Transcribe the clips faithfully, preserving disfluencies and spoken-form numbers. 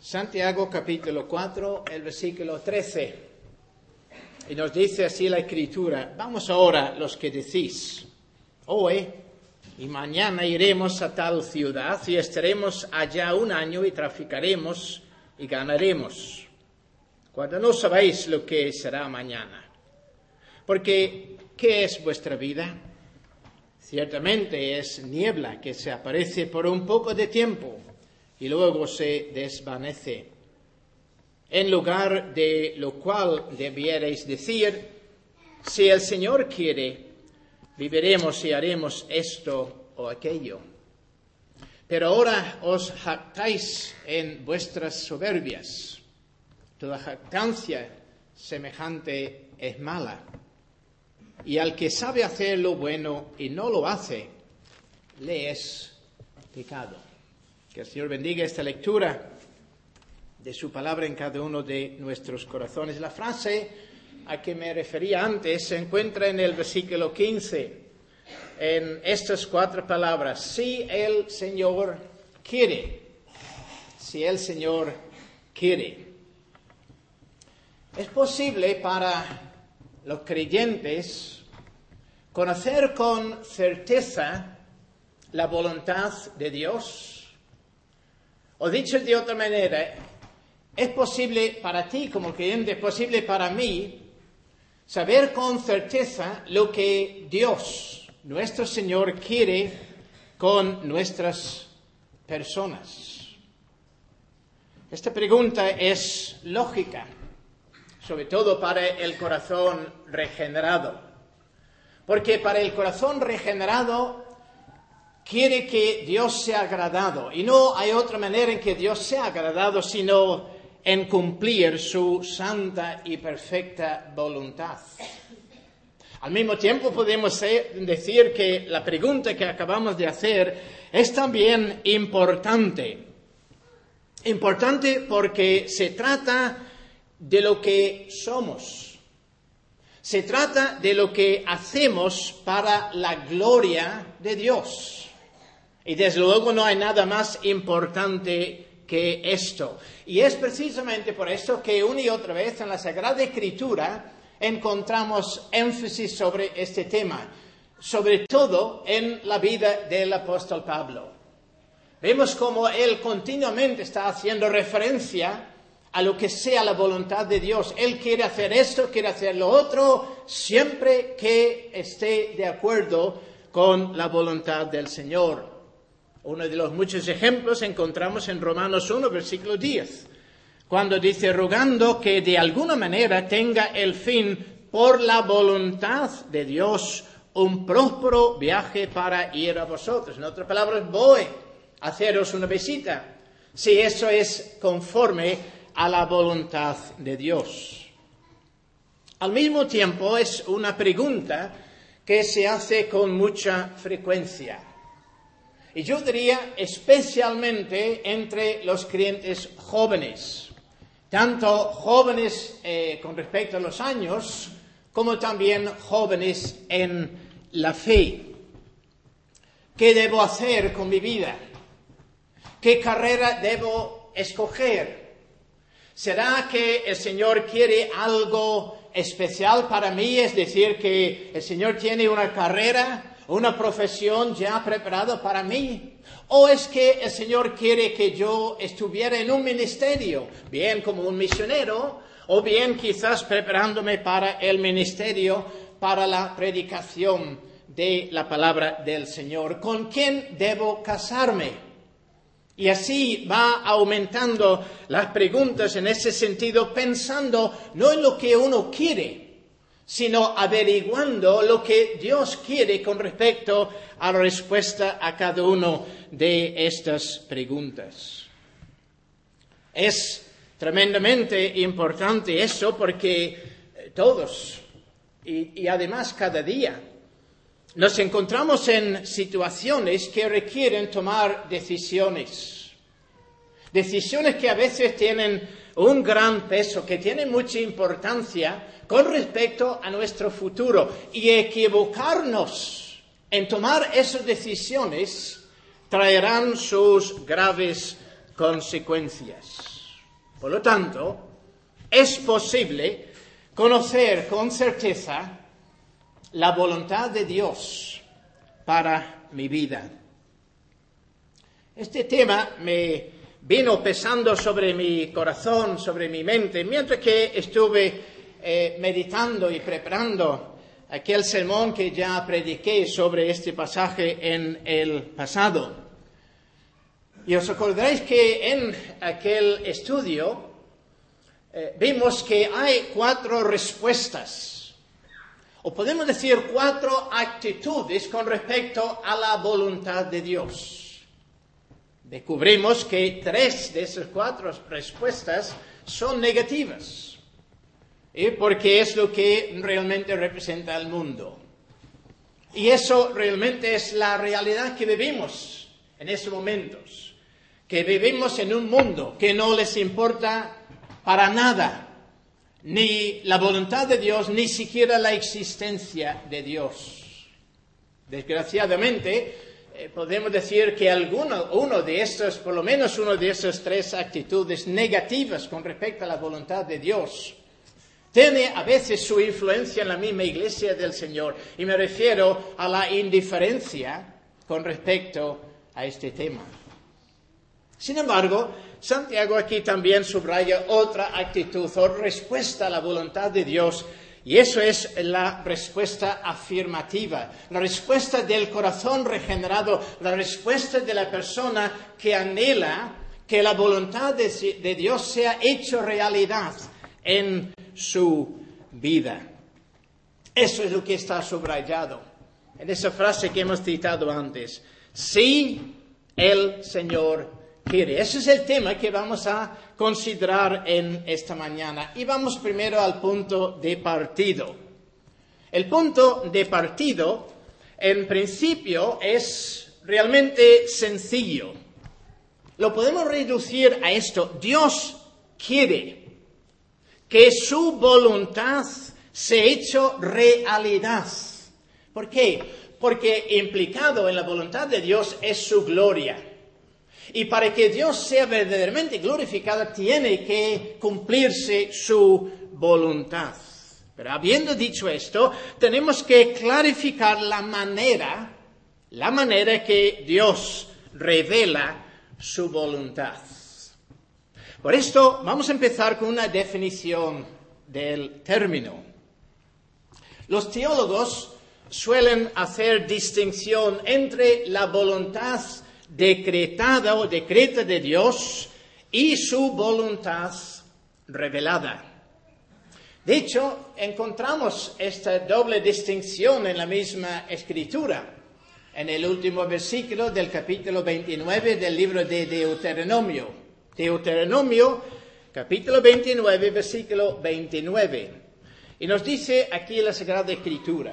Santiago capítulo cuatro, el versículo trece. Y nos dice así la Escritura: vamos ahora los que decís, hoy y mañana iremos a tal ciudad y estaremos allá un año y traficaremos y ganaremos, cuando no sabéis lo que será mañana. Porque, ¿qué es vuestra vida? Ciertamente es niebla que se aparece por un poco de tiempo y luego se desvanece. En lugar de lo cual debierais decir: si el Señor quiere, viviremos y haremos esto o aquello. Pero ahora os jactáis en vuestras soberbias. Toda jactancia semejante es mala. Y al que sabe hacer lo bueno y no lo hace, le es pecado. Que el Señor bendiga esta lectura de su palabra en cada uno de nuestros corazones. La frase a que me refería antes se encuentra en el versículo quince, en estas cuatro palabras: si el Señor quiere, si el Señor quiere. Es posible para los creyentes conocer con certeza la voluntad de Dios. O dicho de otra manera, es posible para ti como creyente, es posible para mí saber con certeza lo que Dios, nuestro Señor, quiere con nuestras personas. Esta pregunta es lógica, sobre todo para el corazón regenerado. Porque para el corazón regenerado quiere que Dios sea agradado. Y no hay otra manera en que Dios sea agradado sino en cumplir su santa y perfecta voluntad. Al mismo tiempo podemos decir que la pregunta que acabamos de hacer es también importante. Importante porque se trata de lo que somos. Se trata de lo que hacemos para la gloria de Dios. Y desde luego no hay nada más importante que esto. Y es precisamente por esto que una y otra vez en la Sagrada Escritura encontramos énfasis sobre este tema, sobre todo en la vida del apóstol Pablo. Vemos cómo él continuamente está haciendo referencia a lo que sea la voluntad de Dios. Él quiere hacer esto, quiere hacer lo otro, siempre que esté de acuerdo con la voluntad del Señor. Uno de los muchos ejemplos encontramos en Romanos uno, versículo diez, cuando dice: rogando que de alguna manera tenga el fin por la voluntad de Dios un próspero viaje para ir a vosotros. En otras palabras, voy a haceros una visita, si eso es conforme a la voluntad de Dios. Al mismo tiempo, es una pregunta que se hace con mucha frecuencia. Y yo diría especialmente entre los creyentes jóvenes, tanto jóvenes eh, con respecto a los años, como también jóvenes en la fe. ¿Qué debo hacer con mi vida? ¿Qué carrera debo escoger? ¿Será que el Señor quiere algo especial para mí? Es decir, que el Señor tiene una carrera, una profesión ya preparada para mí. ¿O es que el Señor quiere que yo estuviera en un ministerio, bien como un misionero, o bien quizás preparándome para el ministerio, para la predicación de la palabra del Señor? ¿Con quién debo casarme? Y así va aumentando las preguntas en ese sentido, pensando no en lo que uno quiere, sino averiguando lo que Dios quiere con respecto a la respuesta a cada una de estas preguntas. Es tremendamente importante eso porque todos, y, y además cada día, nos encontramos en situaciones que requieren tomar decisiones. Decisiones que a veces tienen un gran peso, que tienen mucha importancia con respecto a nuestro futuro. Y equivocarnos en tomar esas decisiones traerán sus graves consecuencias. Por lo tanto, es posible conocer con certeza la voluntad de Dios para mi vida. Este tema me vino pesando sobre mi corazón, sobre mi mente, mientras que estuve eh, meditando y preparando aquel sermón que ya prediqué sobre este pasaje en el pasado. Y os acordaréis que en aquel estudio eh, vimos que hay cuatro respuestas, o podemos decir cuatro actitudes con respecto a la voluntad de Dios. Descubrimos que tres de esas cuatro respuestas son negativas, ¿eh? porque es lo que realmente representa el mundo. Y eso realmente es la realidad que vivimos en estos momentos, que vivimos en un mundo que no les importa para nada, ni la voluntad de Dios, ni siquiera la existencia de Dios. Desgraciadamente, eh, podemos decir que alguno, uno de estos, por lo menos uno de esas tres actitudes negativas con respecto a la voluntad de Dios, tiene a veces su influencia en la misma iglesia del Señor. Y me refiero a la indiferencia con respecto a este tema. Sin embargo, Santiago aquí también subraya otra actitud o respuesta a la voluntad de Dios, y eso es la respuesta afirmativa, la respuesta del corazón regenerado, la respuesta de la persona que anhela que la voluntad de, de Dios sea hecha realidad en su vida. Eso es lo que está subrayado en esa frase que hemos citado antes. Sí, el Señor quiere. Ese es el tema que vamos a considerar en esta mañana. Y vamos primero al punto de partido. El punto de partido, en principio, es realmente sencillo. Lo podemos reducir a esto. Dios quiere que su voluntad se hecha realidad. ¿Por qué? Porque implicado en la voluntad de Dios es su gloria. Y para que Dios sea verdaderamente glorificado, tiene que cumplirse su voluntad. Pero habiendo dicho esto, tenemos que clarificar la manera, la manera que Dios revela su voluntad. Por esto, vamos a empezar con una definición del término. Los teólogos suelen hacer distinción entre la voluntad decretada o decreta de Dios y su voluntad revelada. De hecho, encontramos esta doble distinción en la misma Escritura, en el último versículo del capítulo veintinueve del libro de Deuteronomio. Deuteronomio, capítulo veintinueve, versículo veintinueve. Y nos dice aquí la Sagrada Escritura: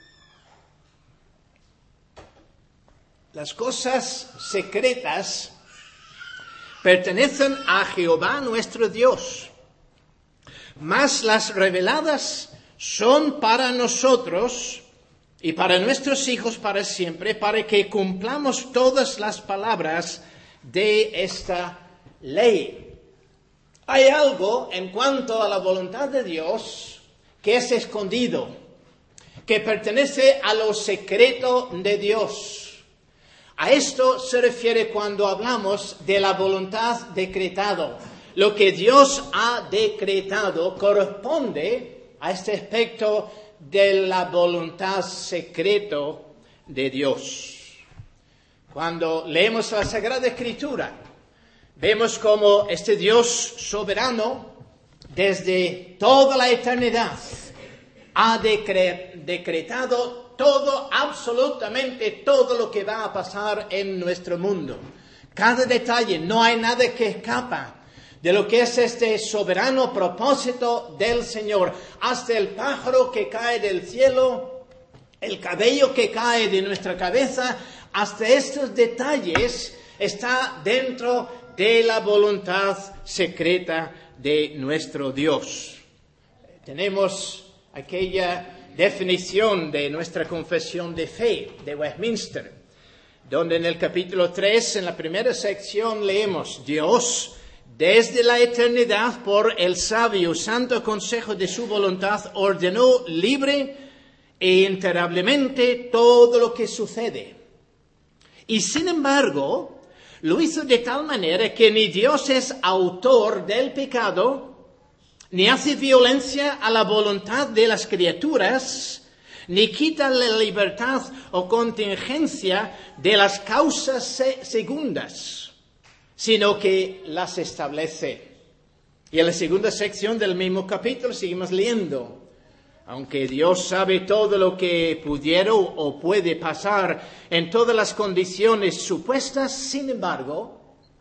las cosas secretas pertenecen a Jehová nuestro Dios, mas las reveladas son para nosotros y para nuestros hijos para siempre, para que cumplamos todas las palabras de esta ley. Hay algo en cuanto a la voluntad de Dios que es escondido, que pertenece a lo secreto de Dios. A esto se refiere cuando hablamos de la voluntad decretado. Lo que Dios ha decretado corresponde a este aspecto de la voluntad secreto de Dios. Cuando leemos la Sagrada Escritura, vemos como este Dios soberano, desde toda la eternidad, ha decre- decretado todo, absolutamente todo lo que va a pasar en nuestro mundo. Cada detalle, no hay nada que escapa de lo que es este soberano propósito del Señor. Hasta el pájaro que cae del cielo, el cabello que cae de nuestra cabeza, hasta estos detalles está dentro de la voluntad secreta de nuestro Dios. Tenemos aquella definición de nuestra confesión de fe de Westminster, donde en el capítulo tres, en la primera sección, leemos: Dios desde la eternidad, por el sabio santo consejo de su voluntad, ordenó libre e enterablemente todo lo que sucede. Y sin embargo, lo hizo de tal manera que ni Dios es autor del pecado, ni hace violencia a la voluntad de las criaturas, ni quita la libertad o contingencia de las causas se- segundas, sino que las establece. Y en la segunda sección del mismo capítulo seguimos leyendo. Aunque Dios sabe todo lo que pudiera o puede pasar en todas las condiciones supuestas, sin embargo,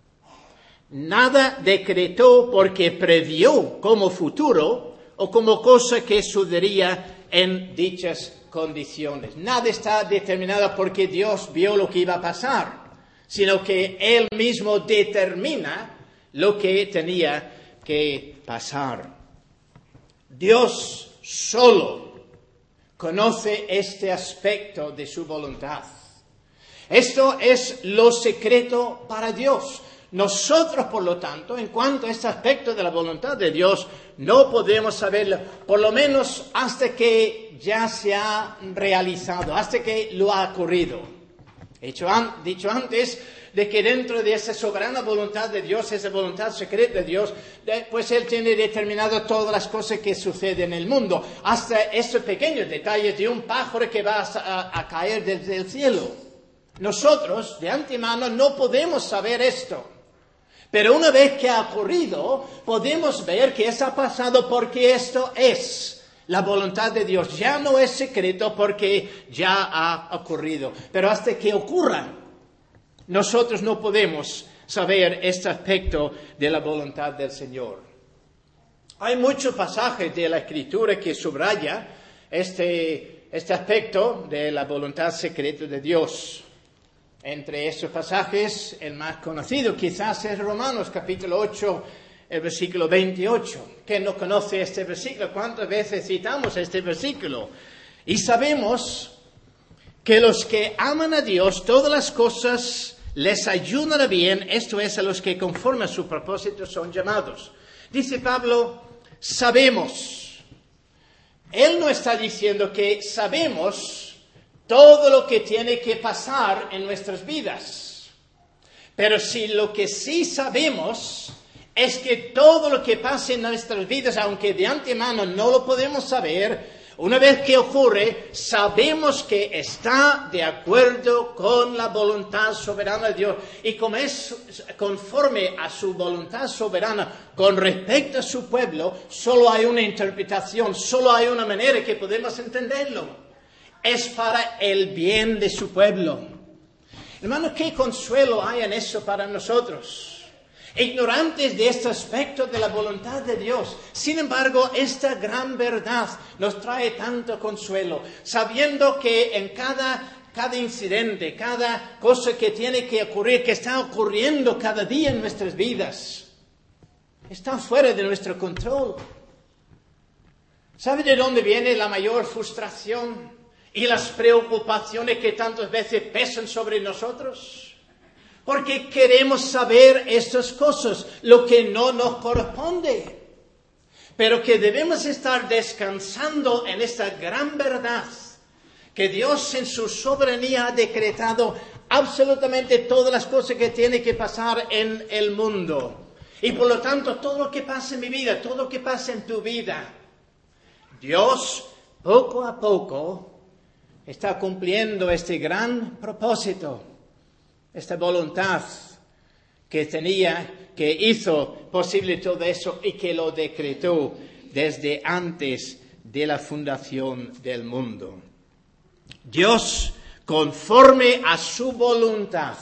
nada decretó porque previó como futuro o como cosa que sucedería en dichas condiciones. Nada está determinado porque Dios vio lo que iba a pasar, sino que Él mismo determina lo que tenía que pasar. Dios solo conoce este aspecto de su voluntad. Esto es lo secreto para Dios. Nosotros, por lo tanto, en cuanto a este aspecto de la voluntad de Dios, no podemos saberlo, por lo menos hasta que ya se ha realizado, hasta que lo ha ocurrido. Hecho, an, dicho antes de que dentro de esa soberana voluntad de Dios, esa voluntad secreta de Dios, de, pues Él tiene determinado todas las cosas que suceden en el mundo, hasta esos pequeños detalles de un pájaro que va a, a, a caer desde el cielo. Nosotros, de antemano, no podemos saber esto. Pero una vez que ha ocurrido, podemos ver que eso ha pasado porque esto es la voluntad de Dios. Ya no es secreto porque ya ha ocurrido. Pero hasta que ocurra, nosotros no podemos saber este aspecto de la voluntad del Señor. Hay muchos pasajes de la Escritura que subraya este, este aspecto de la voluntad secreta de Dios. Entre estos pasajes, el más conocido quizás es Romanos capítulo ocho, el versículo veintiocho. ¿Quién no conoce este versículo? ¿Cuántas veces citamos este versículo? Y sabemos que los que aman a Dios, todas las cosas les ayudan a bien, esto es, a los que conforme a su propósito son llamados. Dice Pablo, sabemos. Él no está diciendo que sabemos todo lo que tiene que pasar en nuestras vidas. Pero si lo que sí sabemos es que todo lo que pasa en nuestras vidas, aunque de antemano no lo podemos saber, una vez que ocurre, sabemos que está de acuerdo con la voluntad soberana de Dios. Y como es conforme a su voluntad soberana con respecto a su pueblo, solo hay una interpretación, solo hay una manera que podemos entenderlo. Es para el bien de su pueblo. Hermanos, qué consuelo hay en eso para nosotros, ignorantes de este aspecto de la voluntad de Dios. Sin embargo, esta gran verdad nos trae tanto consuelo, sabiendo que en cada, cada incidente, cada cosa que tiene que ocurrir, que está ocurriendo cada día en nuestras vidas, está fuera de nuestro control. ¿Sabe de dónde viene la mayor frustración y las preocupaciones que tantas veces pesan sobre nosotros? Porque queremos saber estas cosas, lo que no nos corresponde. Pero que debemos estar descansando en esta gran verdad, que Dios en su soberanía ha decretado absolutamente todas las cosas que tienen que pasar en el mundo. Y por lo tanto, todo lo que pasa en mi vida, todo lo que pasa en tu vida, Dios poco a poco está cumpliendo este gran propósito, esta voluntad que tenía, que hizo posible todo eso y que lo decretó desde antes de la fundación del mundo. Dios, conforme a su voluntad,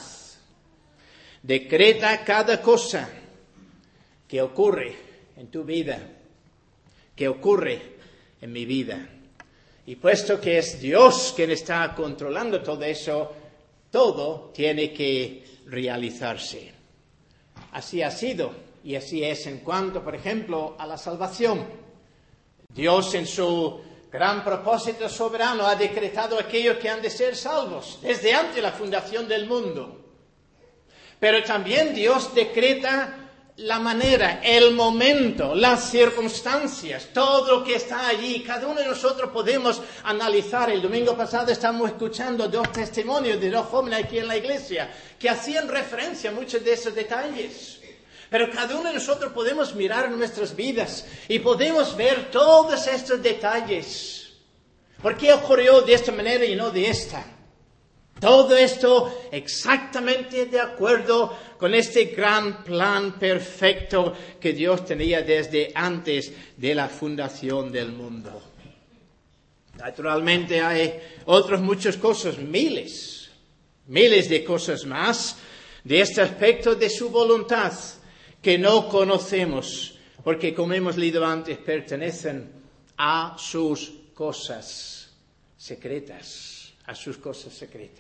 decreta cada cosa que ocurre en tu vida, que ocurre en mi vida. Y puesto que es Dios quien está controlando todo eso, todo tiene que realizarse. Así ha sido y así es en cuanto, por ejemplo, a la salvación. Dios en su gran propósito soberano ha decretado aquellos que han de ser salvos desde antes de la fundación del mundo. Pero también Dios decreta la manera, el momento, las circunstancias, todo lo que está allí. Cada uno de nosotros podemos analizar. El domingo pasado estamos escuchando dos testimonios de dos jóvenes aquí en la iglesia que hacían referencia a muchos de esos detalles. Pero cada uno de nosotros podemos mirar nuestras vidas y podemos ver todos estos detalles. ¿Por qué ocurrió de esta manera y no de esta? Todo esto exactamente de acuerdo con este gran plan perfecto que Dios tenía desde antes de la fundación del mundo. Naturalmente hay otras muchas cosas, miles, miles de cosas más de este aspecto de su voluntad que no conocemos, porque como hemos leído antes, pertenecen a sus cosas secretas, a sus cosas secretas.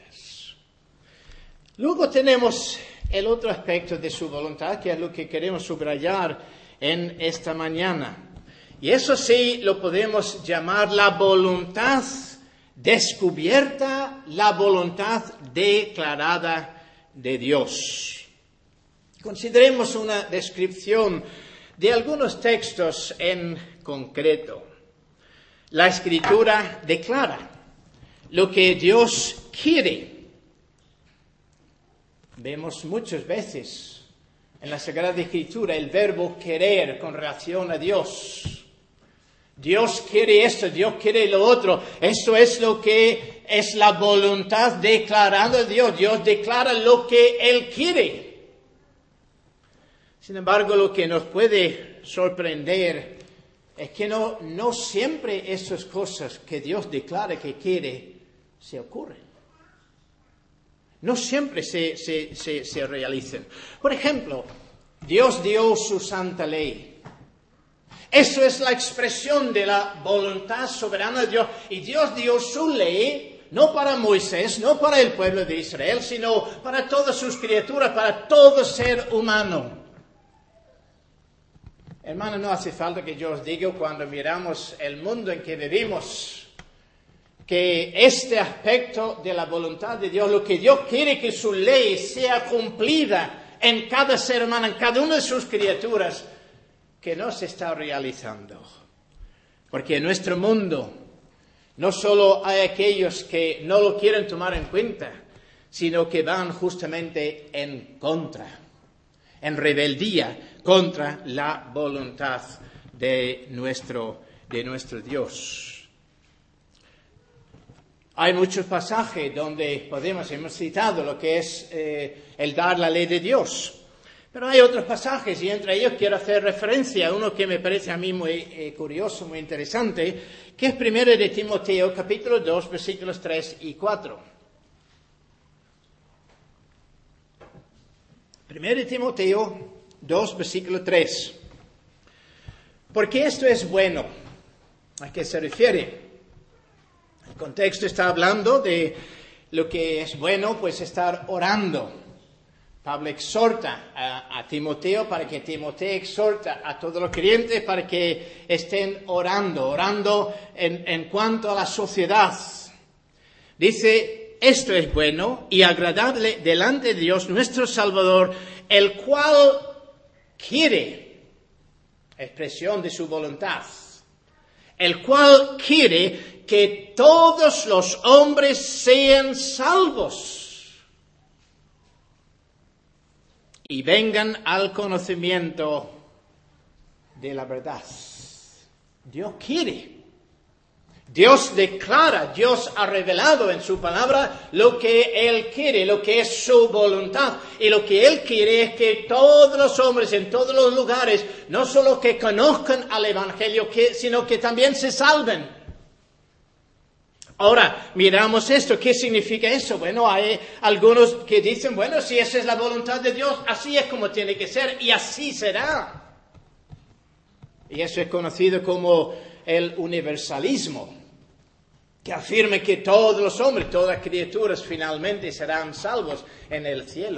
Luego tenemos el otro aspecto de su voluntad, que es lo que queremos subrayar en esta mañana. Y eso sí lo podemos llamar la voluntad descubierta, la voluntad declarada de Dios. Consideremos una descripción de algunos textos en concreto. La Escritura declara lo que Dios quiere. Vemos muchas veces en la Sagrada Escritura el verbo querer con relación a Dios. Dios quiere esto, Dios quiere lo otro. Esto es lo que es la voluntad declarada de Dios. Dios declara lo que Él quiere. Sin embargo, lo que nos puede sorprender es que no, no siempre esas cosas que Dios declara que quiere se ocurren. No siempre se, se, se, se realizan. Por ejemplo, Dios dio su santa ley. Eso es la expresión de la voluntad soberana de Dios. Y Dios dio su ley, no para Moisés, no para el pueblo de Israel, sino para todas sus criaturas, para todo ser humano. Hermano, no hace falta que yo os diga cuando miramos el mundo en que vivimos, que este aspecto de la voluntad de Dios, lo que Dios quiere que su ley sea cumplida en cada ser humano, en cada una de sus criaturas, que no se está realizando. Porque en nuestro mundo no solo hay aquellos que no lo quieren tomar en cuenta, sino que van justamente en contra, en rebeldía contra la voluntad de nuestro, de nuestro Dios. Hay muchos pasajes donde podemos, hemos citado lo que es eh, el dar la ley de Dios. Pero hay otros pasajes y entre ellos quiero hacer referencia a uno que me parece a mí muy eh, curioso, muy interesante, que es primero de Timoteo, capítulo dos, versículos tres y cuatro. primero de Timoteo dos, versículo tres. Porque esto es bueno. ¿A qué se refiere? El contexto está hablando de lo que es bueno, pues estar orando. Pablo exhorta a, a Timoteo para que Timoteo exhorta a todos los creyentes para que estén orando, orando en, en cuanto a la sociedad. Dice, esto es bueno y agradable delante de Dios nuestro Salvador, el cual quiere, expresión de su voluntad, el cual quiere que todos los hombres sean salvos y vengan al conocimiento de la verdad. Dios quiere. Dios declara, Dios ha revelado en su palabra lo que Él quiere, lo que es su voluntad. Y lo que Él quiere es que todos los hombres en todos los lugares, no solo que conozcan al Evangelio, sino que también se salven. Ahora, miramos esto. ¿Qué significa eso? Bueno, hay algunos que dicen, bueno, si esa es la voluntad de Dios, así es como tiene que ser y así será. Y eso es conocido como el universalismo, que afirma que todos los hombres, todas las criaturas finalmente serán salvos en el cielo.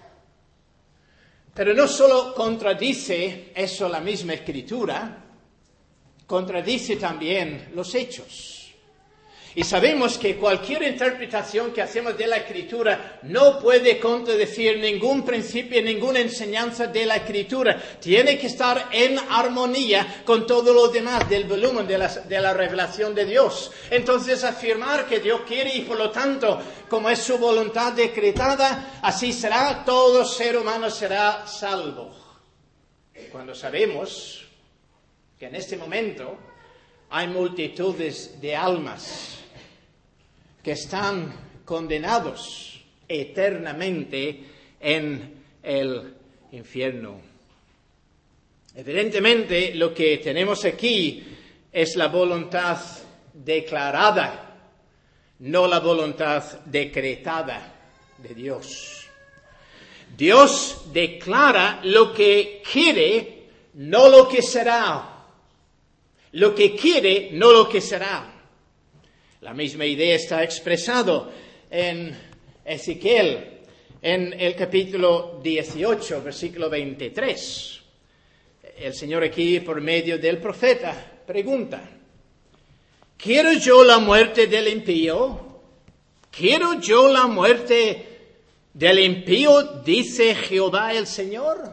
Pero no solo contradice eso la misma Escritura, contradice también los hechos. Y sabemos que cualquier interpretación que hacemos de la Escritura no puede contradecir ningún principio, ninguna enseñanza de la Escritura. Tiene que estar en armonía con todo lo demás del volumen de la, de la revelación de Dios. Entonces, afirmar que Dios quiere y por lo tanto, como es su voluntad decretada, así será, todo ser humano será salvo. Cuando sabemos que en este momento hay multitudes de almas que están condenados eternamente en el infierno. Evidentemente, lo que tenemos aquí es la voluntad declarada, no la voluntad decretada de Dios. Dios declara lo que quiere, no lo que será. Lo que quiere, no lo que será. La misma idea está expresado en Ezequiel, en el capítulo dieciocho, versículo veintitrés. El Señor aquí, por medio del profeta, pregunta: ¿quiero yo la muerte del impío? ¿Quiero yo la muerte del impío? Dice Jehová el Señor.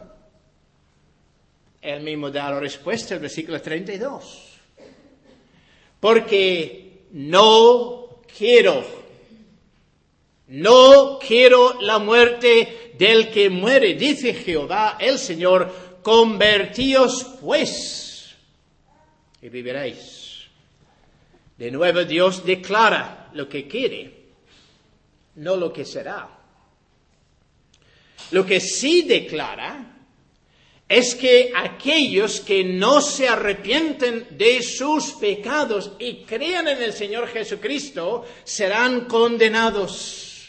Él mismo da la respuesta, el versículo treinta y dos. Porque no quiero, no quiero la muerte del que muere, dice Jehová el Señor, convertíos pues y viviréis. De nuevo Dios declara lo que quiere, no lo que será. Lo que sí declara es que aquellos que no se arrepienten de sus pecados y crean en el Señor Jesucristo serán condenados.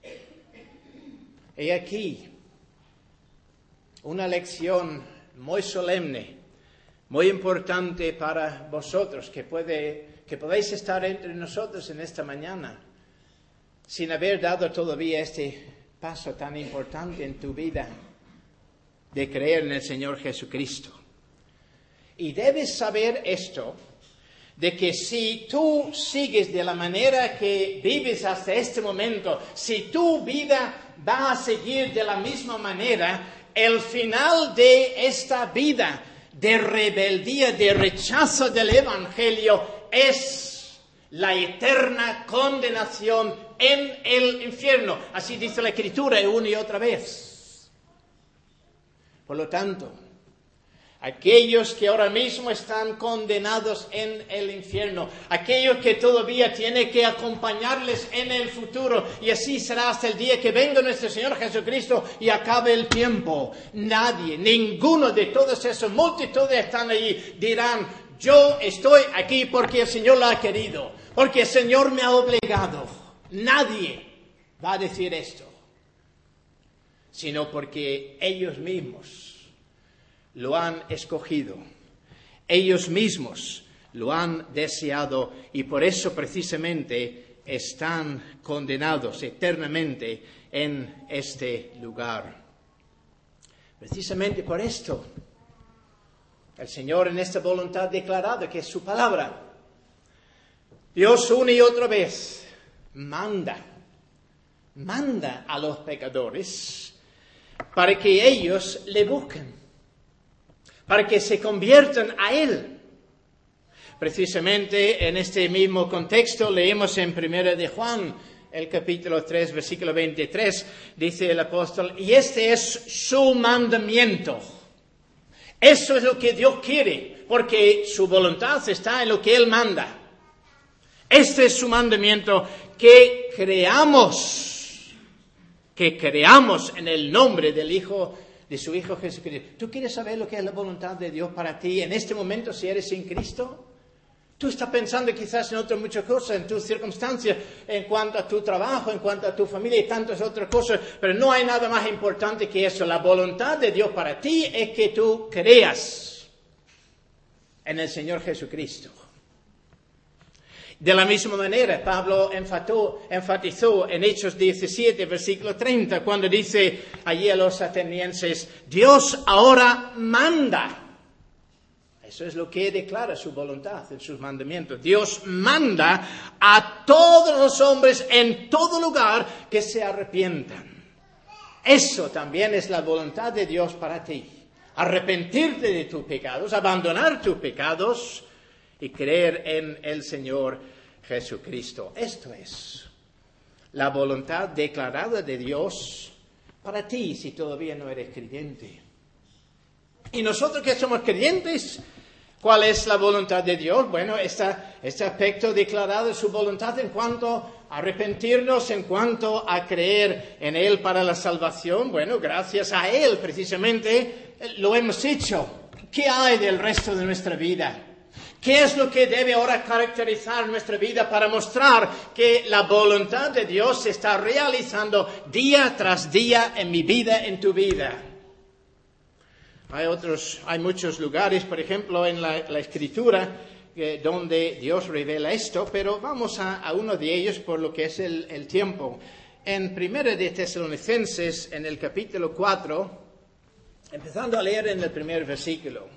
He aquí una lección muy solemne, muy importante para vosotros, que puede, que podéis estar entre nosotros en esta mañana, sin haber dado todavía este paso tan importante en tu vida, de creer en el Señor Jesucristo. Y debes saber esto, de que si tú sigues de la manera que vives hasta este momento, si tu vida va a seguir de la misma manera, el final de esta vida de rebeldía, de rechazo del Evangelio, es la eterna condenación en el infierno. Así dice la Escritura una y otra vez. Por lo tanto, aquellos que ahora mismo están condenados en el infierno, aquellos que todavía tienen que acompañarles en el futuro, y así será hasta el día que venga nuestro Señor Jesucristo y acabe el tiempo. Nadie, ninguno de todas esas multitudes que están allí dirán: yo estoy aquí porque el Señor lo ha querido, porque el Señor me ha obligado. Nadie va a decir esto, sino porque ellos mismos lo han escogido, ellos mismos lo han deseado y por eso precisamente están condenados eternamente en este lugar. Precisamente por esto, el Señor en esta voluntad declarada, que es su palabra, Dios una y otra vez manda, manda a los pecadores para que ellos le busquen, para que se conviertan a Él. Precisamente en este mismo contexto leemos en Primera de Juan, el capítulo tres, versículo veintitrés, dice el apóstol: y este es su mandamiento. Eso es lo que Dios quiere, porque su voluntad está en lo que Él manda. Este es su mandamiento, que creamos que creamos en el nombre del Hijo, de su Hijo Jesucristo. ¿Tú quieres saber lo que es la voluntad de Dios para ti en este momento si eres sin Cristo? Tú estás pensando quizás en otras muchas cosas, en tus circunstancias, en cuanto a tu trabajo, en cuanto a tu familia y tantas otras cosas, pero no hay nada más importante que eso. La voluntad de Dios para ti es que tú creas en el Señor Jesucristo. De la misma manera, Pablo enfató, enfatizó en Hechos diecisiete, versículo treinta, cuando dice allí a los atenienses: Dios ahora manda Eso es lo que declara su voluntad en sus mandamientos. Dios manda a todos los hombres en todo lugar que se arrepientan. Eso también es la voluntad de Dios para ti. Arrepentirte de tus pecados, abandonar tus pecados y creer en el Señor Jesucristo. Esto es la voluntad declarada de Dios para ti si todavía no eres creyente. Y nosotros que somos creyentes, ¿cuál es la voluntad de Dios? Bueno, esta, este aspecto declarado de su voluntad en cuanto a arrepentirnos, en cuanto a creer en Él para la salvación. Bueno, gracias a Él precisamente lo hemos hecho. ¿Qué hay del resto de nuestra vida? ¿Qué es lo que debe ahora caracterizar nuestra vida para mostrar que la voluntad de Dios se está realizando día tras día en mi vida, en tu vida? Hay otros, hay muchos lugares, por ejemplo, en la, la Escritura, eh, donde Dios revela esto, pero vamos a, a uno de ellos por lo que es el, el tiempo. En Primera de Tesalonicenses, en el capítulo cuatro, empezando a leer en el primer versículo.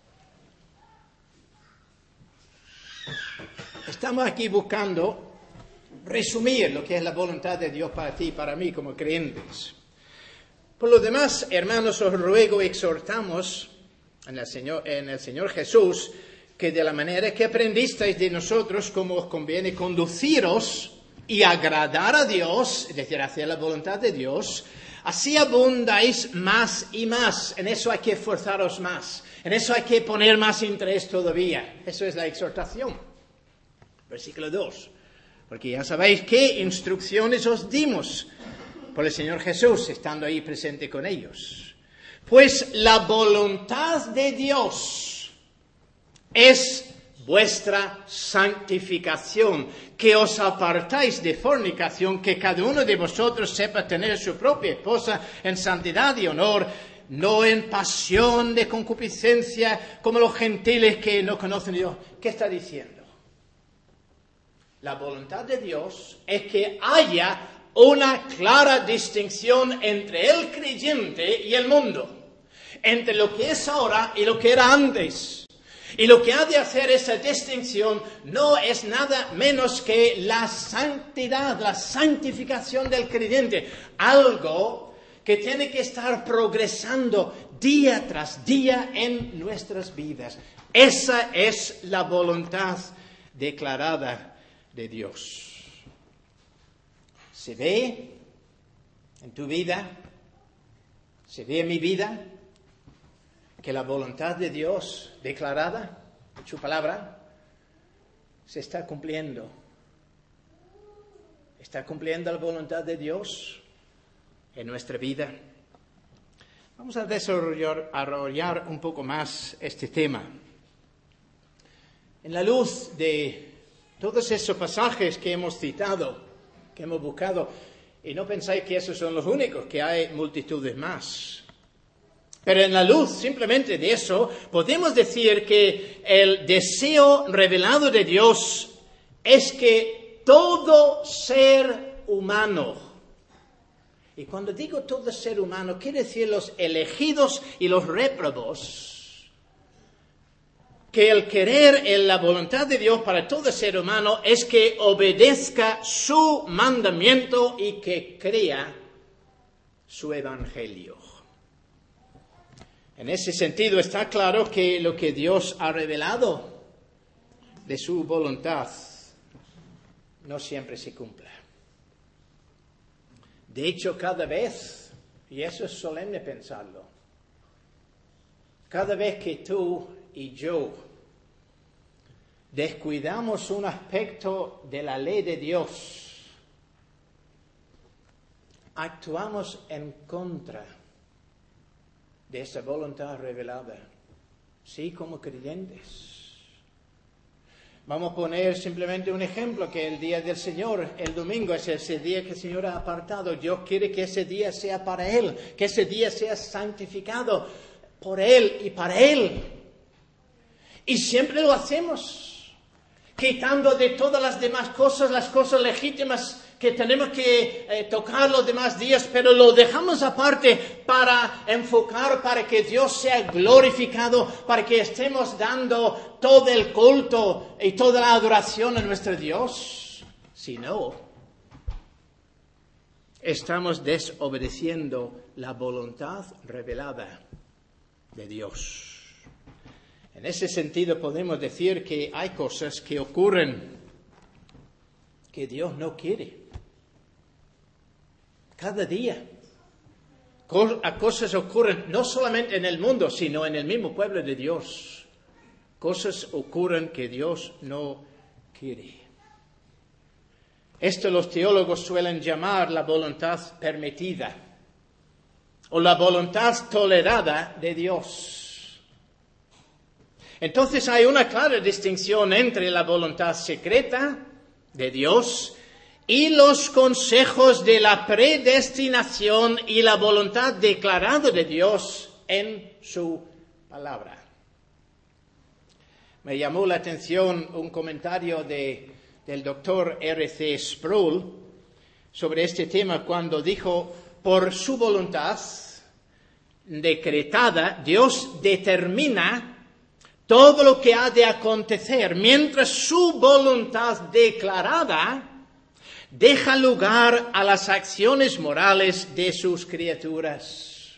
Estamos aquí buscando resumir lo que es la voluntad de Dios para ti y para mí como creyentes. Por lo demás, hermanos, os ruego y exhortamos en el Señor, en el Señor Jesús, que de la manera que aprendisteis de nosotros, como os conviene conduciros y agradar a Dios, es decir, hacer la voluntad de Dios, así abundáis más y más. En eso hay que esforzaros más. En eso hay que poner más interés todavía. Eso es la exhortación. Versículo dos. Porque ya sabéis qué instrucciones os dimos por el Señor Jesús, estando ahí presente con ellos. Pues la voluntad de Dios es vuestra santificación, que os apartáis de fornicación, que cada uno de vosotros sepa tener su propia esposa en santidad y honor, no en pasión de concupiscencia, como los gentiles que no conocen a Dios. ¿Qué está diciendo? La voluntad de Dios es que haya una clara distinción entre el creyente y el mundo, entre lo que es ahora y lo que era antes. Y lo que ha de hacer esa distinción no es nada menos que la santidad, la santificación del creyente, algo que tiene que estar progresando día tras día en nuestras vidas. Esa es la voluntad declarada de Dios. ¿Se ve en tu vida, se ve en mi vida, que la voluntad de Dios declarada, su palabra, se está cumpliendo? ¿Está cumpliendo la voluntad de Dios en nuestra vida? Vamos a desarrollar un poco más este tema. En la luz de todos esos pasajes que hemos citado, que hemos buscado, y no pensáis que esos son los únicos, que hay multitudes más. Pero en la luz simplemente de eso, podemos decir que el deseo revelado de Dios es que todo ser humano, y cuando digo todo ser humano, quiere decir los elegidos y los réprobos, que el querer en la voluntad de Dios para todo ser humano es que obedezca su mandamiento y que crea su evangelio. En ese sentido está claro que lo que Dios ha revelado de su voluntad no siempre se cumple. De hecho, cada vez, y eso es solemne pensarlo, cada vez que tú y yo descuidamos un aspecto de la ley de Dios, actuamos en contra de esa voluntad revelada, sí, como creyentes. Vamos a poner simplemente un ejemplo, que el día del Señor, el domingo, es ese día que el Señor ha apartado. Dios quiere que ese día sea para Él, que ese día sea santificado por Él y para Él. Y siempre lo hacemos, quitando de todas las demás cosas, las cosas legítimas que tenemos que eh, tocar los demás días, pero lo dejamos aparte para enfocar, para que Dios sea glorificado, para que estemos dando todo el culto y toda la adoración a nuestro Dios. Si no, estamos desobedeciendo la voluntad revelada de Dios. En ese sentido podemos decir que hay cosas que ocurren que Dios no quiere. Cada día. Cosas ocurren no solamente en el mundo, sino en el mismo pueblo de Dios. Cosas ocurren que Dios no quiere. Esto los teólogos suelen llamar la voluntad permitida o la voluntad tolerada de Dios. Entonces hay una clara distinción entre la voluntad secreta de Dios y los consejos de la predestinación y la voluntad declarada de Dios en su palabra. Me llamó la atención un comentario de, del doctor R C Sproul sobre este tema cuando dijo: por su voluntad decretada, Dios determina todo lo que ha de acontecer, mientras su voluntad declarada deja lugar a las acciones morales de sus criaturas.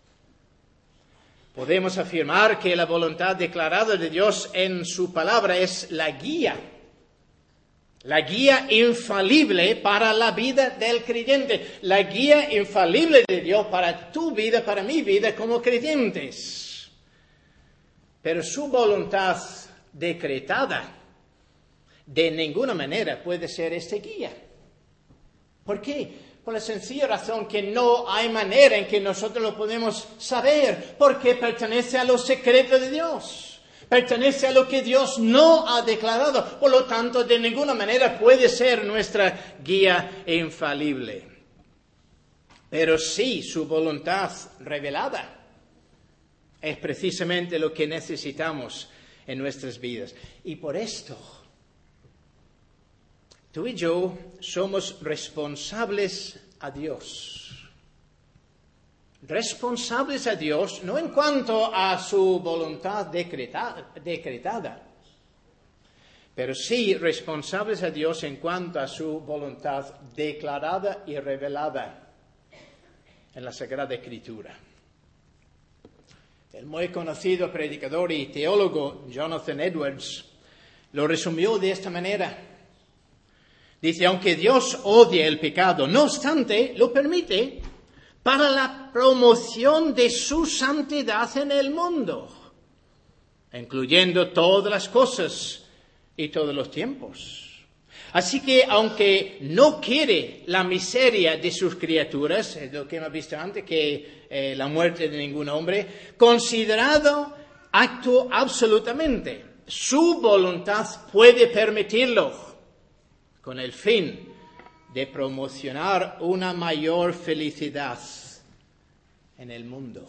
Podemos afirmar que la voluntad declarada de Dios en su palabra es la guía, la guía infalible para la vida del creyente, la guía infalible de Dios para tu vida, para mi vida como creyentes. Pero su voluntad decretada de ninguna manera puede ser esta guía. ¿Por qué? Por la sencilla razón que no hay manera en que nosotros lo podemos saber, porque pertenece a lo secreto de Dios. Pertenece a lo que Dios no ha declarado. Por lo tanto, de ninguna manera puede ser nuestra guía infalible. Pero sí su voluntad revelada es precisamente lo que necesitamos en nuestras vidas. Y por esto, tú y yo somos responsables a Dios. Responsables a Dios no en cuanto a su voluntad decretada, decretada, pero sí responsables a Dios en cuanto a su voluntad declarada y revelada en la Sagrada Escritura. El muy conocido predicador y teólogo Jonathan Edwards lo resumió de esta manera. Dice: aunque Dios odia el pecado, no obstante, lo permite para la promoción de su santidad en el mundo, incluyendo todas las cosas y todos los tiempos. Así que, aunque no quiere la miseria de sus criaturas, es lo que hemos visto antes, que eh, la muerte de ningún hombre, considerado acto absolutamente, su voluntad puede permitirlo, con el fin de promocionar una mayor felicidad en el mundo.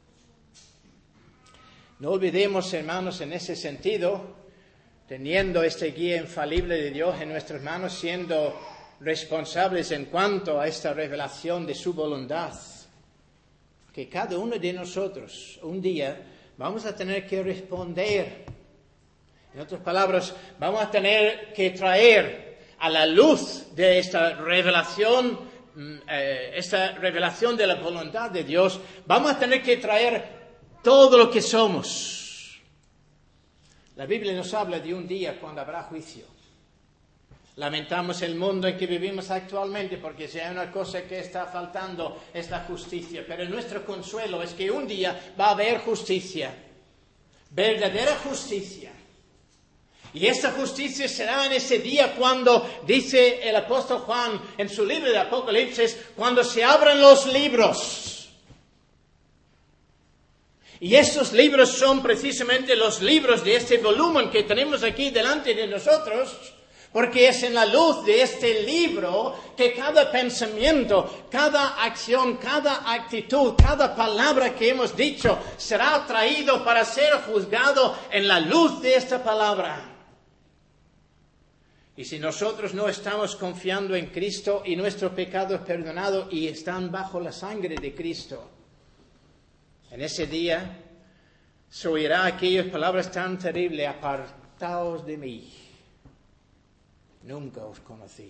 No olvidemos, hermanos, en ese sentido, teniendo esta guía infalible de Dios en nuestras manos, siendo responsables en cuanto a esta revelación de su voluntad, que cada uno de nosotros un día vamos a tener que responder. En otras palabras, vamos a tener que traer a la luz de esta revelación, eh, esta revelación de la voluntad de Dios, vamos a tener que traer todo lo que somos. La Biblia nos habla de un día cuando habrá juicio. Lamentamos el mundo en que vivimos actualmente, porque si hay una cosa que está faltando es la justicia. Pero nuestro consuelo es que un día va a haber justicia, verdadera justicia. Y esta justicia será en ese día cuando, dice el apóstol Juan en su libro de Apocalipsis, cuando se abran los libros. Y estos libros son precisamente los libros de este volumen que tenemos aquí delante de nosotros, porque es en la luz de este libro que cada pensamiento, cada acción, cada actitud, cada palabra que hemos dicho será traído para ser juzgado en la luz de esta palabra. Y si nosotros no estamos confiando en Cristo y nuestro pecado es perdonado y están bajo la sangre de Cristo, en ese día se oirá aquellas palabras tan terribles: apartaos de mí, nunca os conocí,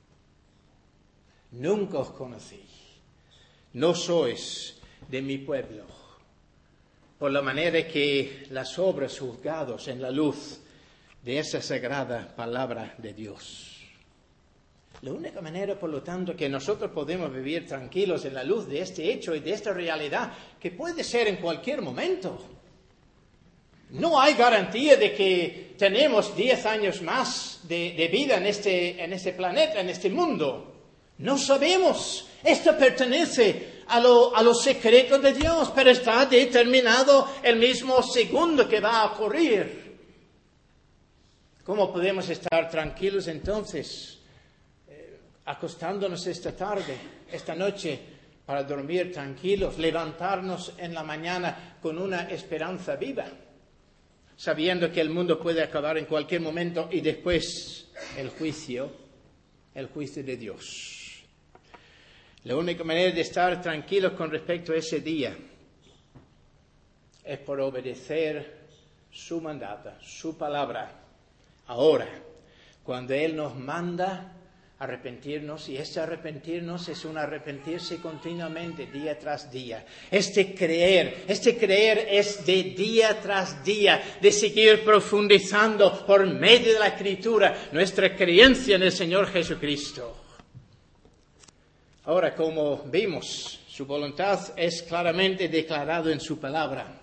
nunca os conocí, no sois de mi pueblo. Por la manera que las obras juzgados en la luz de esa sagrada palabra de Dios. La única manera, por lo tanto, que nosotros podemos vivir tranquilos en la luz de este hecho y de esta realidad, que puede ser en cualquier momento. No hay garantía de que tenemos diez años más de, de vida en este, en este planeta, en este mundo. No sabemos. Esto pertenece a lo, a los secretos de Dios, pero está determinado el mismo segundo que va a ocurrir. ¿Cómo podemos estar tranquilos entonces, eh, acostándonos esta tarde, esta noche, para dormir tranquilos, levantarnos en la mañana con una esperanza viva, sabiendo que el mundo puede acabar en cualquier momento y después el juicio, el juicio de Dios? La única manera de estar tranquilos con respecto a ese día es por obedecer su mandato, su palabra. Ahora, cuando Él nos manda arrepentirnos, y este arrepentirnos es un arrepentirse continuamente, día tras día. Este creer, este creer es de día tras día, de seguir profundizando por medio de la Escritura nuestra creencia en el Señor Jesucristo. Ahora, como vimos, su voluntad es claramente declarada en su palabra.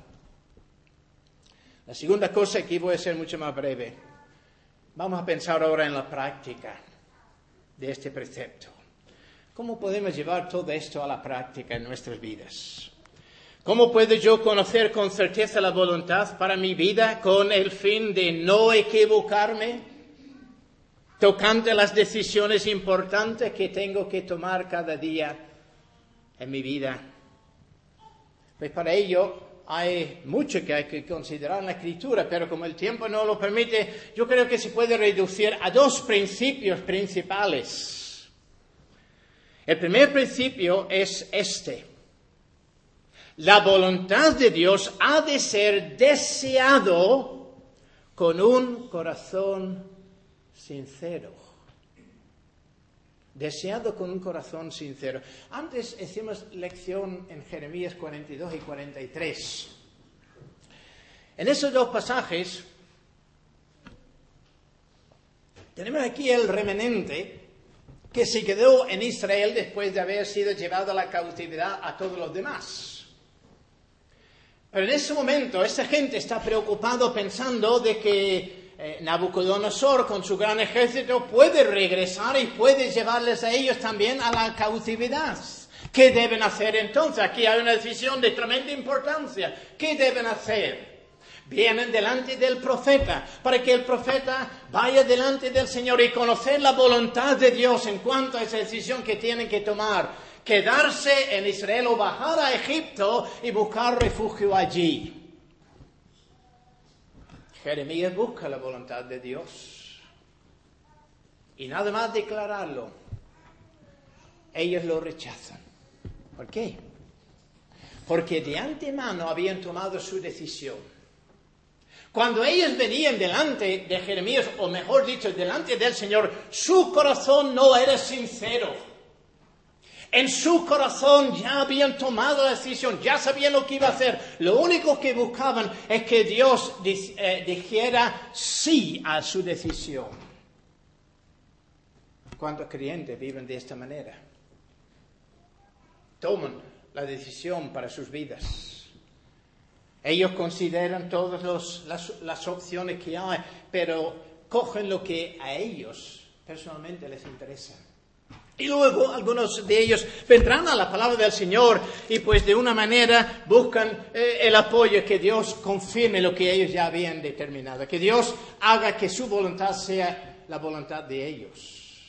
La segunda cosa, aquí voy a ser mucho más breve. Vamos a pensar ahora en la práctica de este precepto. ¿Cómo podemos llevar todo esto a la práctica en nuestras vidas? ¿Cómo puedo yo conocer con certeza la voluntad para mi vida con el fin de no equivocarme tocante las decisiones importantes que tengo que tomar cada día en mi vida? Pues para ello hay mucho que hay que considerar en la Escritura, pero como el tiempo no lo permite, yo creo que se puede reducir a dos principios principales. El primer principio es este: la voluntad de Dios ha de ser deseado con un corazón sincero. Deseado con un corazón sincero. Antes hicimos lección en Jeremías cuarenta y dos y cuarenta y tres. En esos dos pasajes tenemos aquí el remanente que se quedó en Israel después de haber sido llevado a la cautividad a todos los demás. Pero en ese momento esa gente está preocupado pensando de que Eh, Nabucodonosor con su gran ejército puede regresar y puede llevarles a ellos también a la cautividad. ¿Qué deben hacer entonces? Aquí hay una decisión de tremenda importancia. ¿Qué deben hacer? Vienen delante del profeta para que el profeta vaya delante del Señor y conocer la voluntad de Dios en cuanto a esa decisión que tienen que tomar. Quedarse en Israel o bajar a Egipto y buscar refugio allí. Jeremías busca la voluntad de Dios y nada más declararlo, ellos lo rechazan. ¿Por qué? Porque de antemano habían tomado su decisión. Cuando ellos venían delante de Jeremías, o mejor dicho, delante del Señor, su corazón no era sincero. En su corazón ya habían tomado la decisión, ya sabían lo que iba a hacer. Lo único que buscaban es que Dios eh, dijera sí a su decisión. ¿Cuántos creyentes viven de esta manera? Toman la decisión para sus vidas. Ellos consideran todas los, las, las opciones que hay, pero cogen lo que a ellos personalmente les interesa. Y luego algunos de ellos vendrán a la palabra del Señor y pues de una manera buscan eh, el apoyo, que Dios confirme lo que ellos ya habían determinado, que Dios haga que su voluntad sea la voluntad de ellos.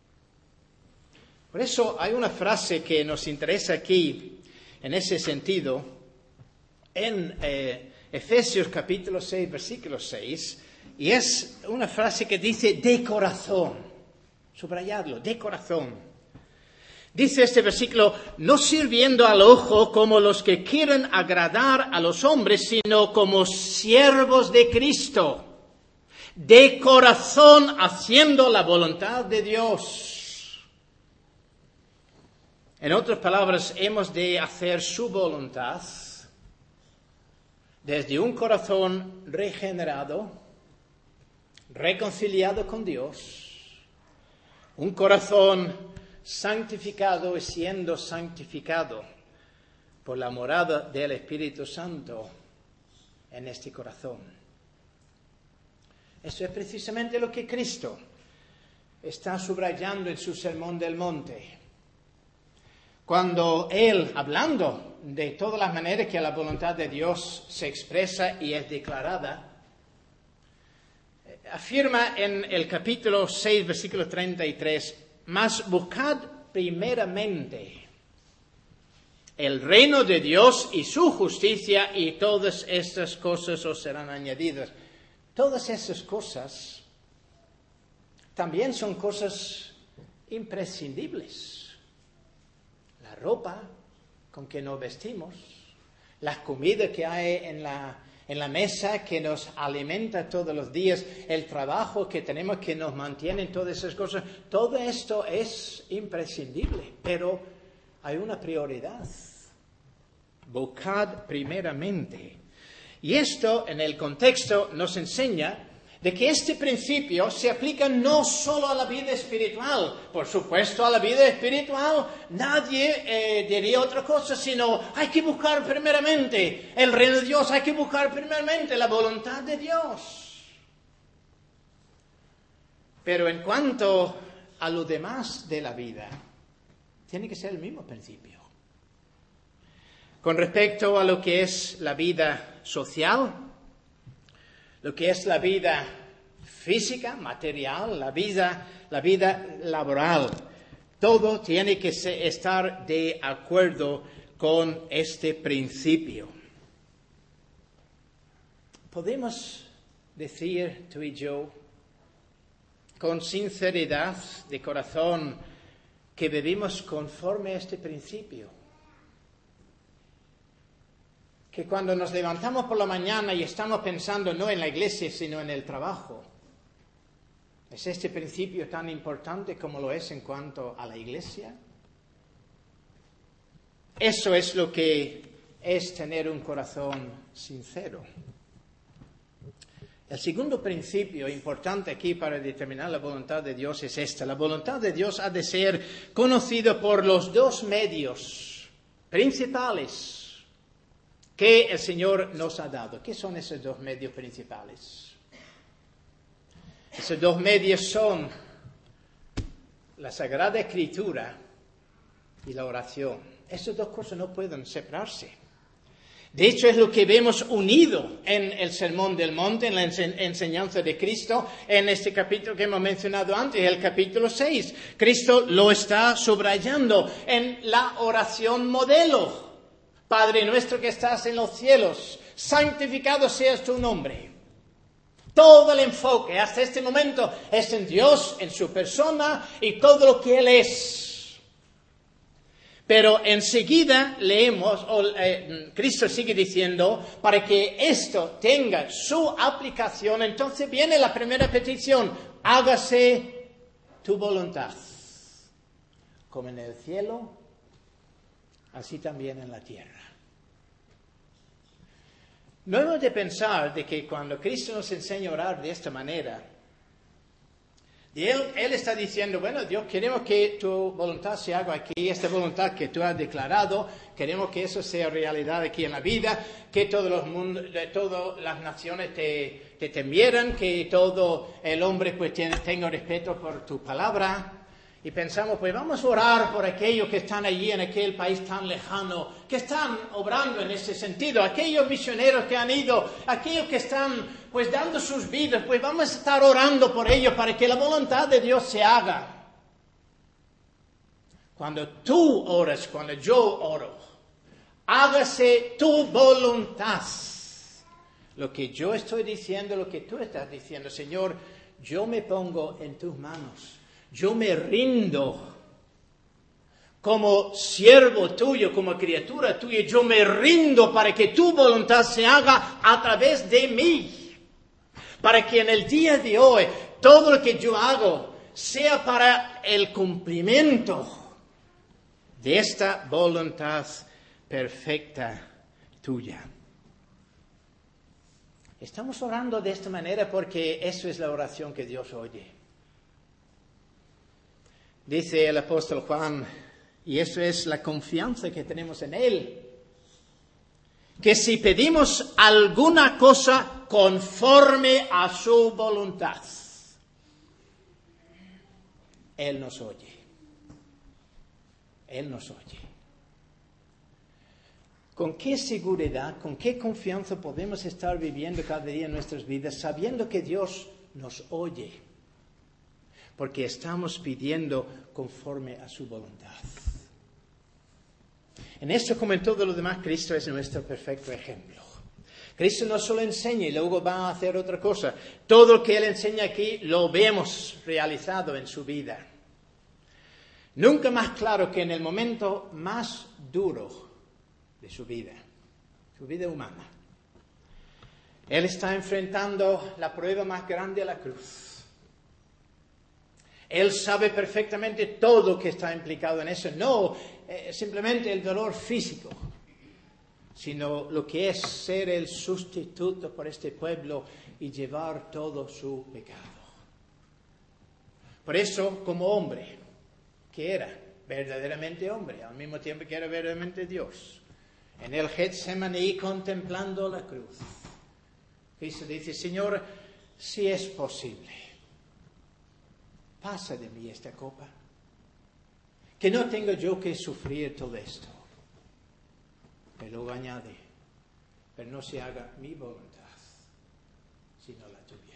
Por eso hay una frase que nos interesa aquí en ese sentido, en eh, Efesios capítulo seis, versículo seis, Y es una frase que dice de corazón. Subrayadlo, de corazón. Dice este versículo, no sirviendo al ojo como los que quieren agradar a los hombres, sino como siervos de Cristo. De corazón haciendo la voluntad de Dios. En otras palabras, hemos de hacer su voluntad desde un corazón regenerado, reconciliado con Dios, un corazón santificado y siendo santificado por la morada del Espíritu Santo en este corazón. Eso es precisamente lo que Cristo está subrayando en su Sermón del Monte. Cuando Él, hablando de todas las maneras que la voluntad de Dios se expresa y es declarada, afirma en el capítulo seis, versículo treinta y tres, mas buscad primeramente el reino de Dios y su justicia, y todas estas cosas os serán añadidas. Todas esas cosas también son cosas imprescindibles. La ropa con que nos vestimos, la comida que hay en la, en la mesa que nos alimenta todos los días, el trabajo que tenemos que nos mantiene, todas esas cosas, todo esto es imprescindible, pero hay una prioridad. Buscad primeramente. Y esto, en el contexto, nos enseña de que este principio se aplica no solo a la vida espiritual. Por supuesto, a la vida espiritual nadie eh, diría otra cosa, sino hay que buscar primeramente el reino de Dios, hay que buscar primeramente la voluntad de Dios. Pero en cuanto a lo demás de la vida, tiene que ser el mismo principio. Con respecto a lo que es la vida social, lo que es la vida física, material, la vida, la vida laboral, todo tiene que ser, estar de acuerdo con este principio. Podemos decir tú y yo, con sinceridad de corazón, que vivimos conforme a este principio. Que cuando nos levantamos por la mañana y estamos pensando no en la iglesia, sino en el trabajo, ¿es este principio tan importante como lo es en cuanto a la iglesia? Eso es lo que es tener un corazón sincero. El segundo principio importante aquí para determinar la voluntad de Dios es esta. La voluntad de Dios ha de ser conocida por los dos medios principales que el Señor nos ha dado. ¿Qué son esos dos medios principales? Esos dos medios son la Sagrada Escritura y la oración. Esas dos cosas no pueden separarse. De hecho, es lo que vemos unido en el Sermón del Monte, en la enseñanza de Cristo, en este capítulo que hemos mencionado antes, el capítulo seis. Cristo lo está subrayando en la oración modelo. Padre nuestro que estás en los cielos, santificado seas tu nombre. Todo el enfoque hasta este momento es en Dios, en su persona y todo lo que Él es. Pero enseguida leemos, o, eh, Cristo sigue diciendo, para que esto tenga su aplicación, entonces viene la primera petición, hágase tu voluntad, como en el cielo, así también en la tierra. No hemos de pensar de que cuando Cristo nos enseña a orar de esta manera, de él, él está diciendo, bueno, Dios, queremos que tu voluntad se haga aquí, esta voluntad que tú has declarado, queremos que eso sea realidad aquí en la vida, que todos los mundos, todas las naciones te, te temieran, que todo el hombre pues tiene, tenga respeto por tu palabra. Y pensamos, pues vamos a orar por aquellos que están allí en aquel país tan lejano, que están obrando en ese sentido, aquellos misioneros que han ido, aquellos que están pues dando sus vidas, pues vamos a estar orando por ellos para que la voluntad de Dios se haga. Cuando tú oras, cuando yo oro, hágase tu voluntad. lo que yo estoy diciendo, lo que tú estás diciendo. Señor, yo me pongo en tus manos. Yo me rindo como siervo tuyo, como criatura tuya. Yo me rindo para que tu voluntad se haga a través de mí. Para que en el día de hoy todo lo que yo hago sea para el cumplimiento de esta voluntad perfecta tuya. Estamos orando de esta manera porque eso es la oración que Dios oye. Dice el apóstol Juan, y eso es la confianza que tenemos en Él, que si pedimos alguna cosa conforme a su voluntad, Él nos oye. Él nos oye. ¿Con qué seguridad, con qué confianza podemos estar viviendo cada día en nuestras vidas sabiendo que Dios nos oye? Porque estamos pidiendo conforme a su voluntad. En esto, como en todo lo demás, Cristo es nuestro perfecto ejemplo. Cristo no solo enseña y luego va a hacer otra cosa. Todo lo que Él enseña aquí lo vemos realizado en su vida. Nunca más claro que en el momento más duro de su vida, su vida humana. Él está enfrentando la prueba más grande a la cruz. Él sabe perfectamente todo lo que está implicado en eso, no eh, simplemente el dolor físico, sino lo que es ser el sustituto por este pueblo y llevar todo su pecado. Por eso, como hombre, que era verdaderamente hombre, al mismo tiempo que era verdaderamente Dios, en el Getsemaní contemplando la cruz, Cristo dice, Señor, si es posible, pasa de mí esta copa, que no tenga yo que sufrir todo esto. Pero luego añade, pero no se haga mi voluntad, sino la tuya.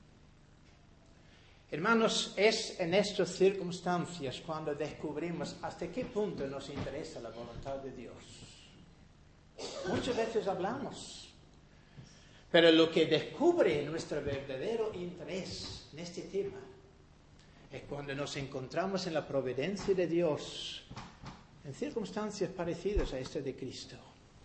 Hermanos, es en estas circunstancias cuando descubrimos hasta qué punto nos interesa la voluntad de Dios. Muchas veces hablamos, pero lo que descubre nuestro verdadero interés en este tema es cuando nos encontramos en la providencia de Dios en circunstancias parecidas a esta de Cristo.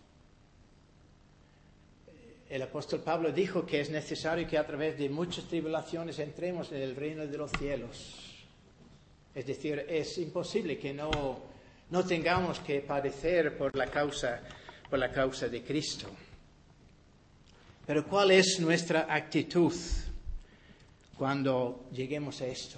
El apóstol Pablo dijo que es necesario que a través de muchas tribulaciones entremos en el reino de los cielos. Es decir, es imposible que no, no tengamos que padecer por la causa, por la causa de Cristo. Pero ¿cuál es nuestra actitud cuando lleguemos a esto?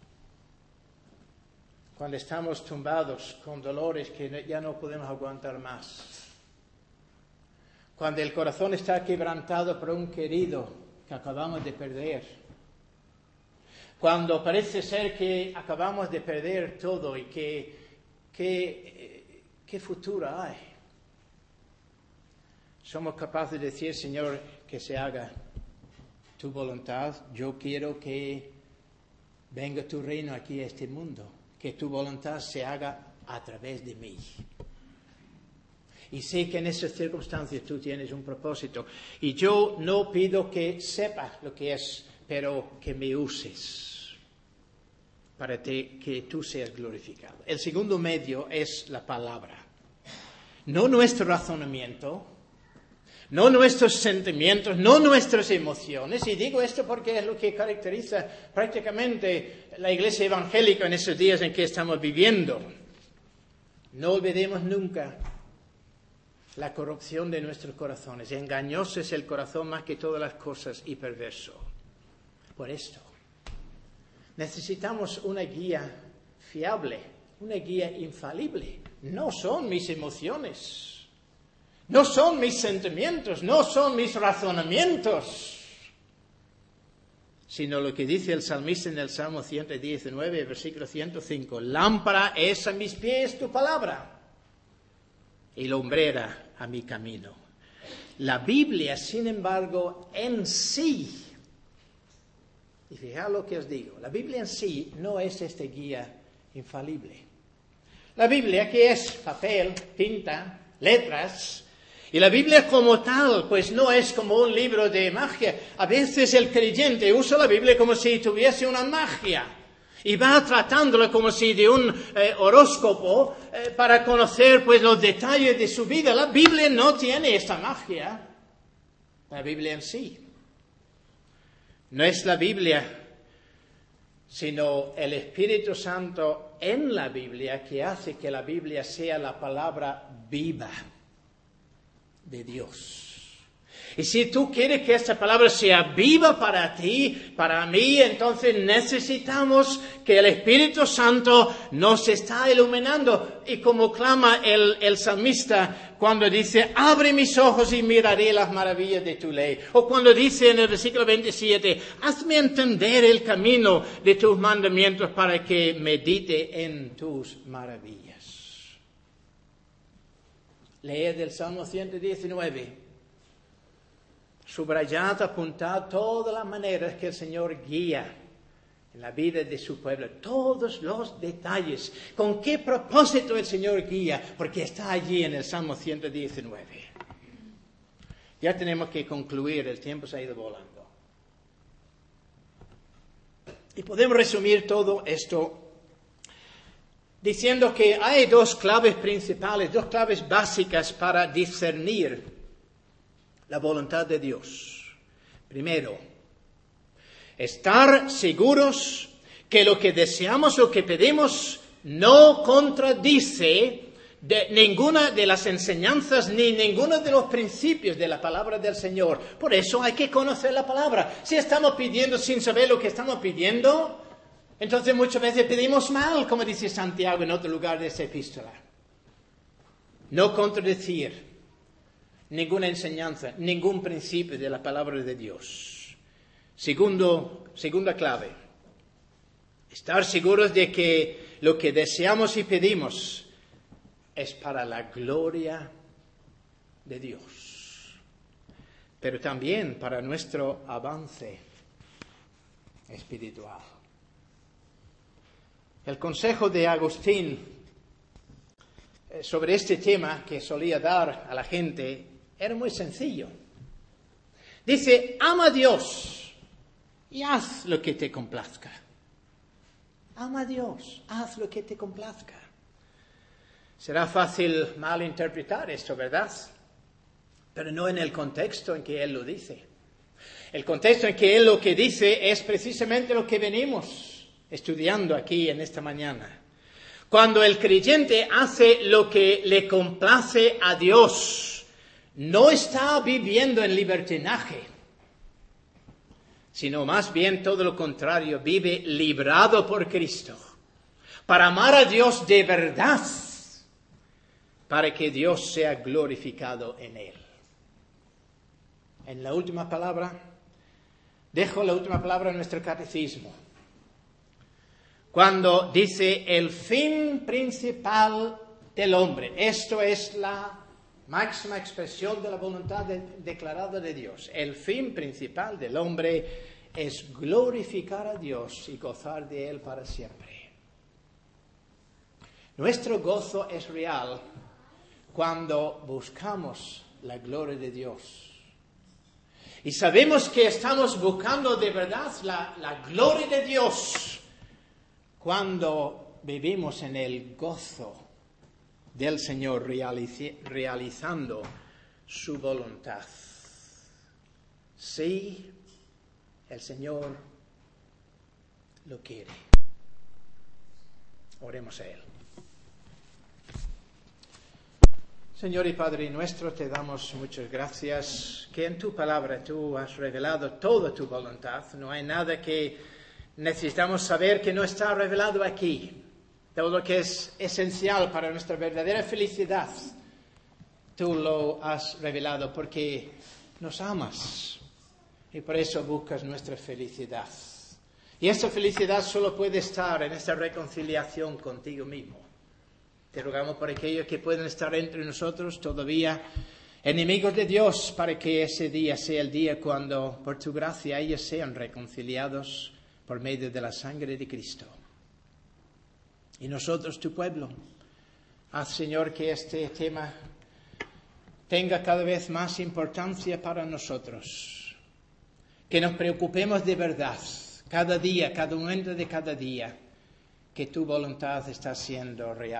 Cuando estamos tumbados con dolores que ya no podemos aguantar más. Cuando el corazón está quebrantado por un querido que acabamos de perder. Cuando parece ser que acabamos de perder todo y que, que, ¿qué futuro hay? Somos capaces de decir, Señor, que se haga tu voluntad. Yo quiero que venga tu reino aquí a este mundo. Que tu voluntad se haga a través de mí. Y sé que en esas circunstancias tú tienes un propósito. Y yo no pido que sepa lo que es, pero que me uses para te, que tú seas glorificado. El segundo medio es la palabra. No nuestro razonamiento, no nuestros sentimientos, no nuestras emociones. Y digo esto porque es lo que caracteriza prácticamente la iglesia evangélica en esos días en que estamos viviendo. No olvidemos nunca la corrupción de nuestros corazones. Engañoso es el corazón más que todas las cosas y perverso. Por esto, necesitamos una guía fiable, una guía infalible. No son mis emociones, no son mis sentimientos, no son mis razonamientos, sino lo que dice el salmista en el Salmo ciento diecinueve, versículo ciento cinco. Lámpara es a mis pies tu palabra y lumbrera a mi camino. La Biblia, sin embargo, en sí, y fijaos lo que os digo, la Biblia en sí no es esta guía infalible. La Biblia, que es papel, tinta, letras, Y la Biblia como tal, pues no es como un libro de magia. A veces el creyente usa la Biblia como si tuviese una magia y va tratándolo como si de un eh, horóscopo eh, para conocer pues los detalles de su vida. La Biblia no tiene esta magia. La Biblia en sí. No es la Biblia, sino el Espíritu Santo en la Biblia que hace que la Biblia sea la palabra viva de Dios. Y si tú quieres que esta palabra sea viva para ti, para mí, entonces necesitamos que el Espíritu Santo nos está iluminando. Y como clama el, el salmista cuando dice, abre mis ojos y miraré las maravillas de tu ley. O cuando dice en el versículo veintisiete, hazme entender el camino de tus mandamientos para que medite en tus maravillas. Lee del Salmo ciento diecinueve. Subrayad, apuntad todas las maneras que el Señor guía en la vida de su pueblo, todos los detalles. ¿Con qué propósito el Señor guía? Porque está allí en el Salmo ciento diecinueve. Ya tenemos que concluir, el tiempo se ha ido volando. Y podemos resumir todo esto diciendo que hay dos claves principales, dos claves básicas para discernir la voluntad de Dios. Primero, estar seguros que lo que deseamos o que pedimos no contradice de ninguna de las enseñanzas ni ninguno de los principios de la palabra del Señor. Por eso hay que conocer la palabra. Si estamos pidiendo sin saber lo que estamos pidiendo, entonces muchas veces pedimos mal, como dice Santiago en otro lugar de esta epístola. No contradecir ninguna enseñanza, ningún principio de la palabra de Dios. Segundo, segunda clave, estar seguros de que lo que deseamos y pedimos es para la gloria de Dios, pero también para nuestro avance espiritual. El consejo de Agustín sobre este tema que solía dar a la gente era muy sencillo. Dice, ama a Dios y haz lo que te complazca. Ama a Dios, haz lo que te complazca. Será fácil malinterpretar esto, ¿verdad? Pero no en el contexto en que Él lo dice. El contexto en que Él lo que dice es precisamente lo que venimos estudiando aquí en esta mañana. Cuando el creyente hace lo que le complace a Dios, no está viviendo en libertinaje, sino más bien todo lo contrario, vive librado por Cristo, para amar a Dios de verdad, para que Dios sea glorificado en él. En la última palabra, dejo la última palabra en nuestro catecismo. Cuando dice el fin principal del hombre, esto es la máxima expresión de la voluntad de, declarada de Dios. El fin principal del hombre es glorificar a Dios y gozar de Él para siempre. Nuestro gozo es real cuando buscamos la gloria de Dios. Y sabemos que estamos buscando de verdad la, la gloria de Dios cuando vivimos en el gozo del Señor realiz- realizando su voluntad. Sí, el Señor lo quiere. Oremos a Él. Señor y Padre nuestro, te damos muchas gracias que en tu palabra tú has revelado toda tu voluntad. No hay nada que necesitamos saber que no está revelado aquí. Todo lo que es esencial para nuestra verdadera felicidad, tú lo has revelado porque nos amas y por eso buscas nuestra felicidad. Y esa felicidad solo puede estar en esta reconciliación contigo mismo. Te rogamos por aquellos que pueden estar entre nosotros todavía enemigos de Dios, para que ese día sea el día cuando, por tu gracia, ellos sean reconciliados por medio de la sangre de Cristo. Y nosotros, tu pueblo, haz, Señor, que este tema tenga cada vez más importancia para nosotros. Que nos preocupemos de verdad, cada día, cada momento de cada día, que tu voluntad está siendo real.